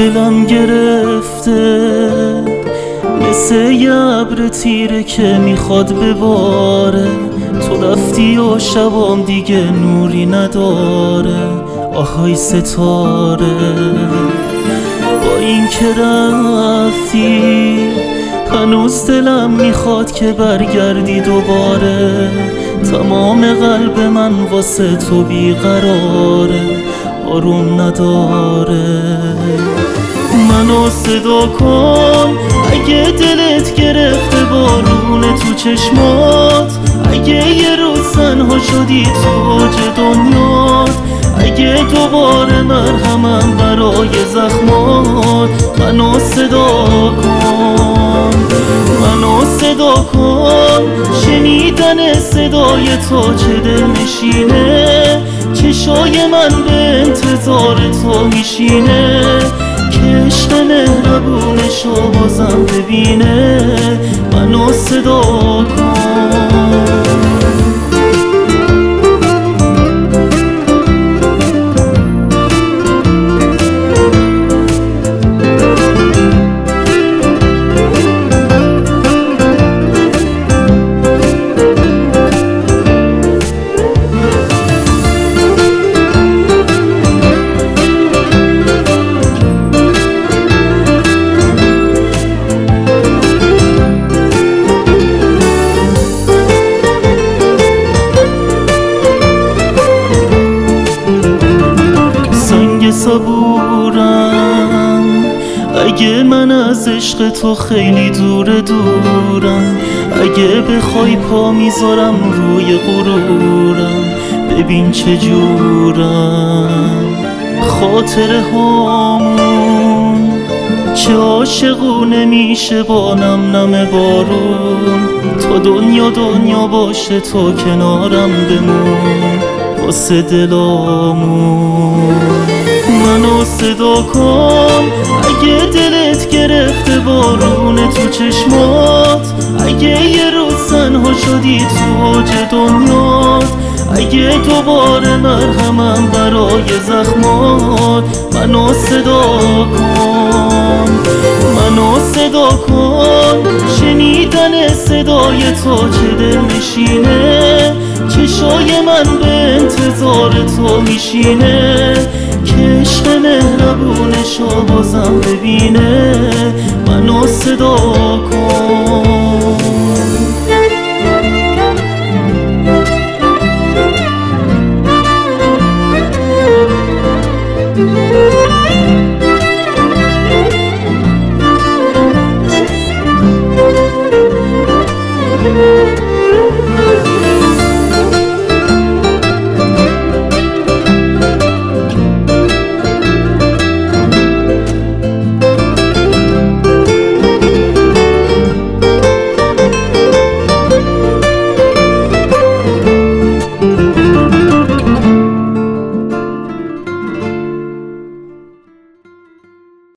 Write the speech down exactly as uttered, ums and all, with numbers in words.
دلم گرفته مثل یه ابر تیره که میخواد بباره. تو رفتی و شبام دیگه نوری نداره. آهای ستاره با این که رفتی هنوز دلم میخواد که برگردی دوباره. تمام قلب من واسه تو بیقراره، آروم نداره. منو صدا کن اگه دلت گرفته بارون تو چشمات، اگه یه روز تنها شدی تو اوج دنیات، اگه دوباره مرهمم برای زخمات. منو صدا کن، منو صدا کن. شنیدن صدای تو چه دل نشینه، چشای من به انتظار تو میشینه که عشق مهربونشو بازم ببینه. منو صدا کن. صبورم اگه من از عشق تو خیلی دور دورم، اگه بخوای پا میذارم روی غرورم. ببین چجورم خاطره هامون چه عاشقونه میشه با نم نم بارون. تا دنیا دنیا باشه تو کنارم بمون واسه دلامون. منو صدا کن اگه دلت گرفته بارون تو چشمات، اگه یه روز تنها شدی تو اوج دنیات، اگه دوباره مرهمم برای زخمات. منو صدا کن، منو صدا کن. شنیدن صدای تو چه دل نشینه، چشای من به انتظار تو میشینه که عشق مهربونشو بازم ببینه. منو صدا کن.